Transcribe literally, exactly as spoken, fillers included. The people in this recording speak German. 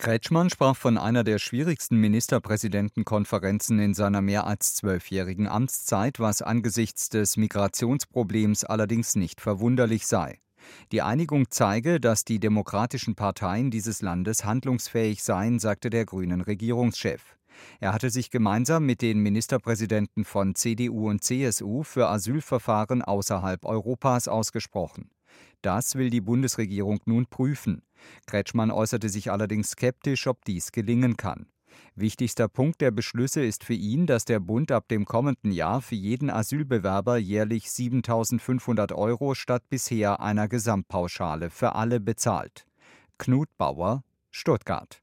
Kretschmann sprach von einer der schwierigsten Ministerpräsidentenkonferenzen in seiner mehr als zwölfjährigen Amtszeit, was angesichts des Migrationsproblems allerdings nicht verwunderlich sei. Die Einigung zeige, dass die demokratischen Parteien dieses Landes handlungsfähig seien, sagte der grünen Regierungschef. Er hatte sich gemeinsam mit den Ministerpräsidenten von C D U und C S U für Asylverfahren außerhalb Europas ausgesprochen. Das will die Bundesregierung nun prüfen. Kretschmann äußerte sich allerdings skeptisch, ob dies gelingen kann. Wichtigster Punkt der Beschlüsse ist für ihn, dass der Bund ab dem kommenden Jahr für jeden Asylbewerber jährlich siebentausendfünfhundert Euro statt bisher einer Gesamtpauschale für alle bezahlt. Knut Bauer, Stuttgart.